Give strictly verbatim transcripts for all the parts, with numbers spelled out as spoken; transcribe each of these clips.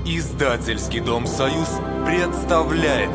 Издательский дом «Союз» представляет.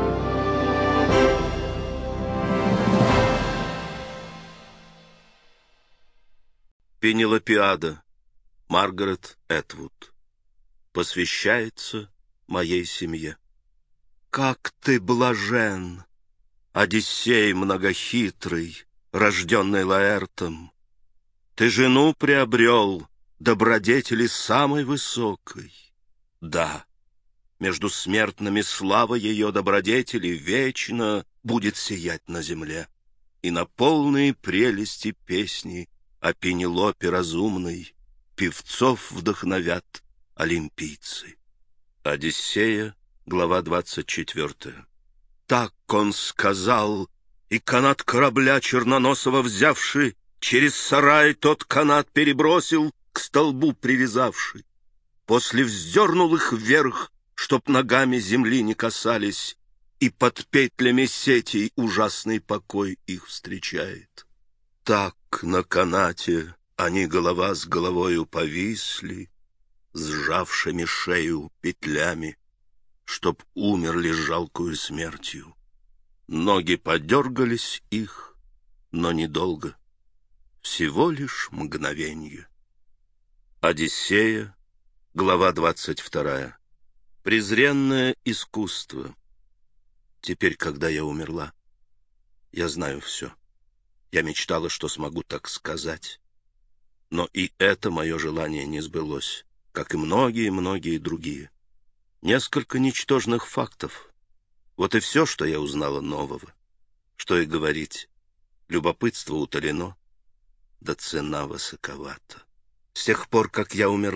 Пенелопиада. Маргарет Этвуд. Посвящается моей семье. Как ты блажен, Одиссей многохитрый, рожденный Лаэртом! Ты жену приобрел, добродетели самой высокой. Да, между смертными слава ее добродетели вечно будет сиять на земле, и на полные прелести песни о Пенелопе разумной певцов вдохновят олимпийцы. Одиссея, глава двадцать четвёртая. Так он сказал, и канат корабля черноносого взявший, через сарай тот канат перебросил, к столбу привязавший. После вздернул их вверх, чтоб ногами земли не касались, и под петлями сетей ужасный покой их встречает. Так на канате они голова с головою повисли, сжавшими шею петлями, чтоб умерли жалкую смертью. Ноги подергались их, но недолго, всего лишь мгновенье. Одиссея, глава двадцать вторая. Презренное искусство. Теперь, когда я умерла, я знаю все. Я мечтала, что смогу так сказать. Но и это мое желание не сбылось, как и многие-многие другие. Несколько ничтожных фактов. Вот и все, что я узнала нового. Что и говорить. Любопытство утолено, да цена высоковата. С тех пор, как я умерла,